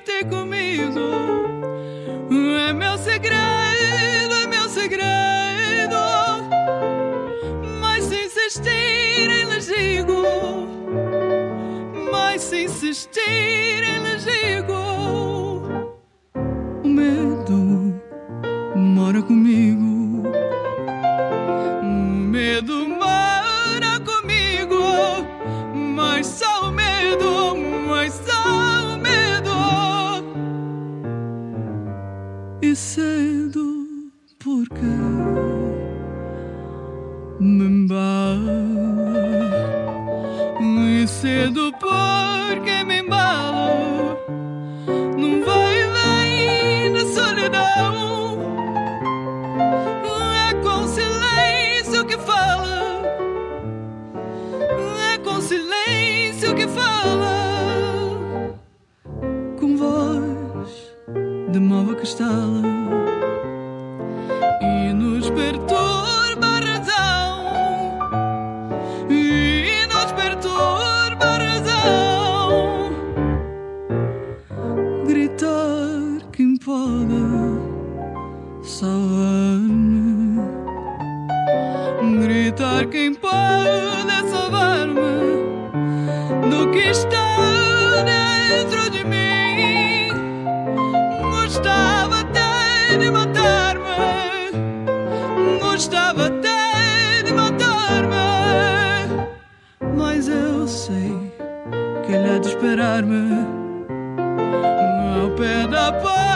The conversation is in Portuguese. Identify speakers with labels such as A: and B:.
A: ter comigo. É meu segredo, é meu segredo. Mas se insistirem, lhes digo. Mas se insistirem, lhes digo. O medo mora comigo. O medo mora comigo. Mas só o medo, mas só o medo. E cedo porque me embala. E cedo porque me embala. Não vai e vem da solidão. É com silêncio que fala. É com silêncio que fala. Com voz de malva que estala. E nos perturba a razão. E nos perturba a razão. Gritar quem pode salvar-me. Gritar quem pode salvar-me do que está dentro de mim. Gostava até de matar-me. Gostava até de matar-me. Mas eu sei que ele há de esperar-me ao pé da porta.